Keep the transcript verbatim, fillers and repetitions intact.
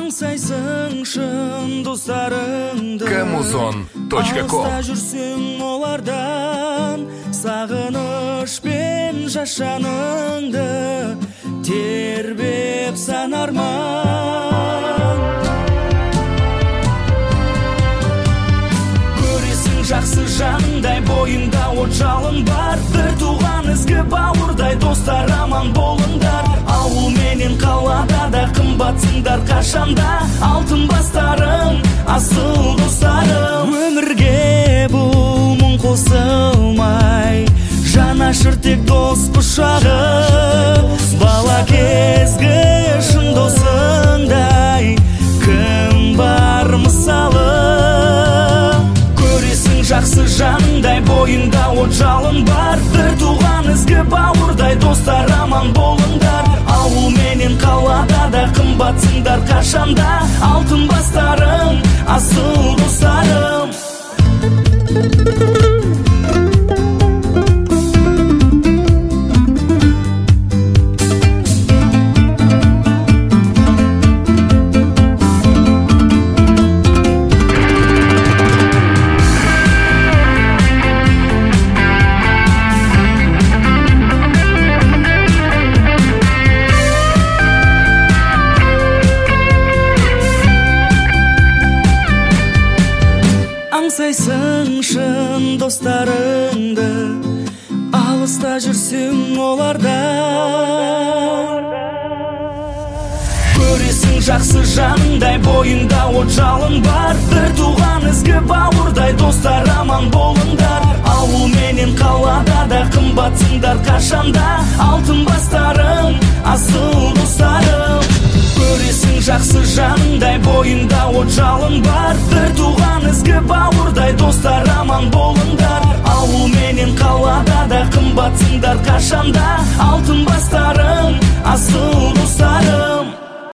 аңсайсың шын достарыңды, камузон точка ком. алыста жүрсің олардан, сағынышпен жашаныңды тербеп санарман. Көресің жақсы жаныңдай, бойында от жалын бар, бір туған ізгі бауырдай достар аман болыңдар. Ауыл менен қалада да қымбатсыңдар қашанда, алтын бастарым, асыл достарым. Өмірге бұл мұң қосылмай, жанашыр тек дос құшағы, бала кезгі шын досыңдай кім бар мысалы. Көресің жақсы жаныңдай, бойында от жалын бар, бір туған ізгі бауырдай достар аман болыңдар. Ауыл менен қалада да қымбатсыңдар қашанда, алтын бастарым, асыл достарым. Аңсайсың шын достарыңды, алыста жүрсің олардан. Көресің жақсы жаныңдай, бойында от жалын бар, бір туған ізгі бауырдай достар аман болыңдар. Ауыл менен қалада да қымбатсыңдар қашанда, алтын бастарым, асыл достарым. Көресің жақсы жаныңдай, бойында от жалын бар, бір туған ізгі бауырдай достар аман болыңдар. Ауыл менен қалада да қымбатсыңдар қашанда, алтын бастарым, асыл достарым.